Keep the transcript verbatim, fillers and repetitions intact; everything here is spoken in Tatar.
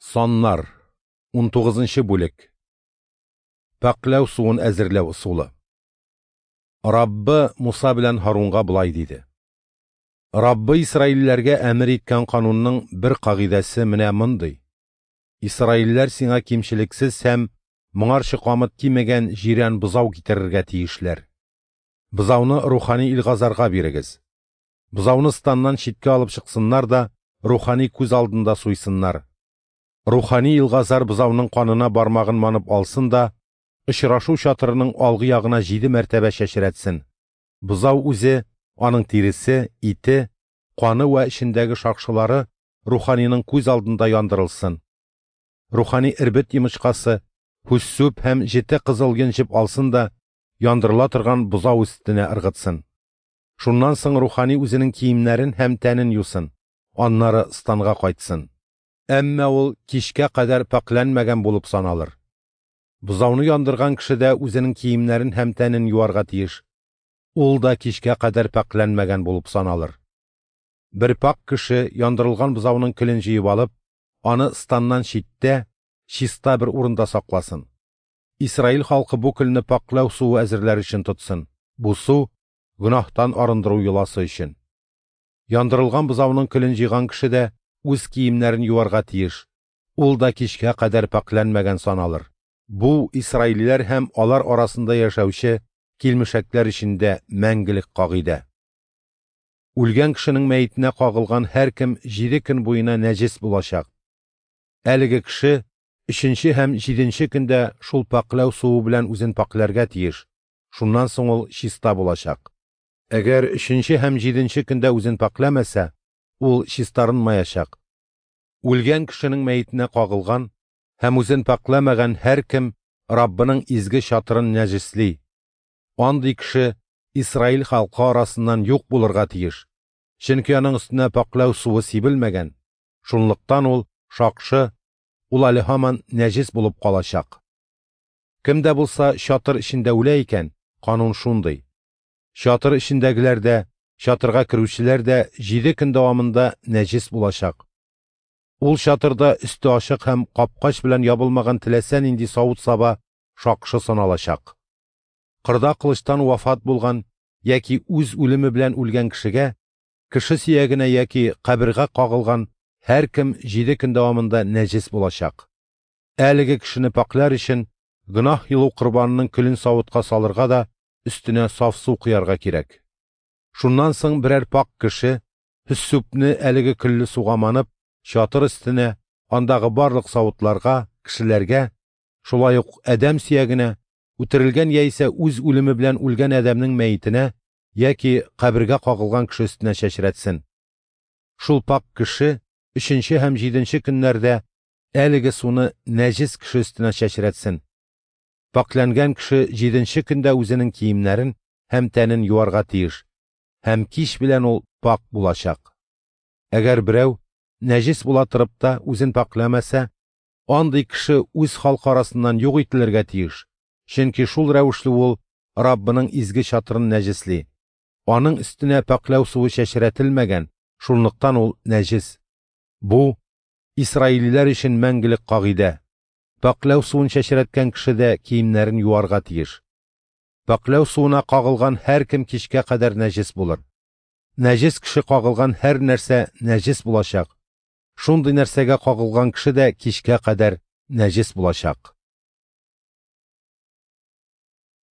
Саннар, он тугызынчы бүлек. Паклау суын әзерләү усулы. Раббы Муса белән Харунга булай диде. Раббы Исраилләргә әмер иткән канунның бер кагыйдәсе менә мондый. Исраилләр сиңа кимчелексез һәм моңарчы камыт кимәгән җирән бозау китерергә тиешләр. Бозауны рухани илгазарга бирегез. Бозауны станнан читкә алып чыксыннар да рухани күз алдында суйсыннар. Рухани илгазар бозауның канына бармагын манып алсын да, очрашу чатырының алгы ягына җиде мәртәбә чәчрәтсен. Бозау үзе, аның тиресе, ите, каны ва эчендәге шакшылары руханиның күз алдында яндырылсын. Рухани ирбет йомычкасы, хүссүп һәм җете кызыл йончып алсын да, яндырыла торган бозау өстенә ыргытсын. Шуннан соң рухани үзенең киемнәрен һәм тәнен юсын, аннары станга кайтсын. Әмма ул кичкә кадәр пакланмаган булып саналыр. Бозауны яндырган кеше дә үзенең киемнәрен һәм тәнен юарга тиеш. Ул да кичкә кадәр пакланмаган булып саналыр. Бер пак кеше яндырылган бозауның көлен җыеп алып, аны станнан читтә, чиста бер урында сакласын. Исраил халкы бу көлне паклау суы әзерләр өчен тотсын. Бу су гөнаһтан арындыру юласы өчен. Яндырылган бозауның көлен җыйган кеше дә үз киемнәрен юарга тиеш. Ул да кичкә кадәр пакланмаган саналыр. Бу Исраилләр һәм алар арасында яшәүче килмешәкләр өчендә мәңгелек кагыйдә. Үлгән кешенең мәетенә кагылган һәр кем җиде көн буена нәҗес булачак. Әлеге кеше өченче һәм җиденче көндә шул паклау суы белән үзен пакларга тиеш. Шуннан соң ул чиста булачак. Әгәр өченче һәм җиденче көндә үзен пакламаса, ул чистарынмаячак. Үлгән кешенең мәетенә кагылган һәм үзен пакламаган һәр кем Раббының изге чатырын нәҗесли. Андый кеше Исраил халкы арасыннан юк булырга тиеш. Чөнки аның өстенә паклау суы сибелмәгән. Шунлыктан ул шакшы, ул әле һаман нәҗес булып калачак. Кемдә булса чатыр эчендә үлә икән, канун шундый. Чатыр эчендәгеләр дә, чатырга керүчеләр дә җиде көн дәвамында нәҗес булачак. Ул чатырда өсте ачык һәм капкач белән ябылмаган теләсә нинди савыт саба шакшы саналачак. Кырда кылычтан вафат булган яки үз үлеме белән үлгән кешегә, кеше сөягенә яки кабергә кагылган һәр кем җиде көн дәвамында нәҗес булачак. Әлеге кешене паклар өчен гөнаһ юлу курбанының көлен савытка салырга да өстенә саф су куярга кирәк. Шуннан соң берәр пак кеше хүссүпне әлеге көлле суга манып, чатыр өстенә, андагы барлык савытларга, кешеләргә, шулай ук адәм сөягенә, үтерелгән яисә үз үлеме белән үлгән адәмнең мәетенә яки кабергә кагылган кеше өстенә чәчрәтсен. Шул пак кеше өченче һәм җиденче көннәрдә әлеге суны нәҗес кеше өстенә чәчрәтсен. Пакланган кеше җиденче көндә үзенең киемнәрен һәм тәнен юарга тиеш, һәм кич белән ул пак булачак. Әгәр берәү нәҗес була торып та үзен пакламаса, андый кеше үз халкы арасыннан юк ителергә тиеш. Чөнки шул рәвешле ул Раббының изге чатырын нәҗесли. Аның өстенә паклау суы чәчрәтелмәгән, шунлыктан ул нәҗес. Бу Исраилләр өчен мәңгелек кагыйдә. Паклау суын чәчрәткән кеше дә киемнәрен юарга тиеш. Паклау суына кагылган һәр кем кичкә кадәр нәҗес булыр. Нәҗес кеше кагылган һәр нәрсә нәҗес булачак. Шундый нәрсәгә кагылган кеше дә кичкә кадәр нәҗес булачак.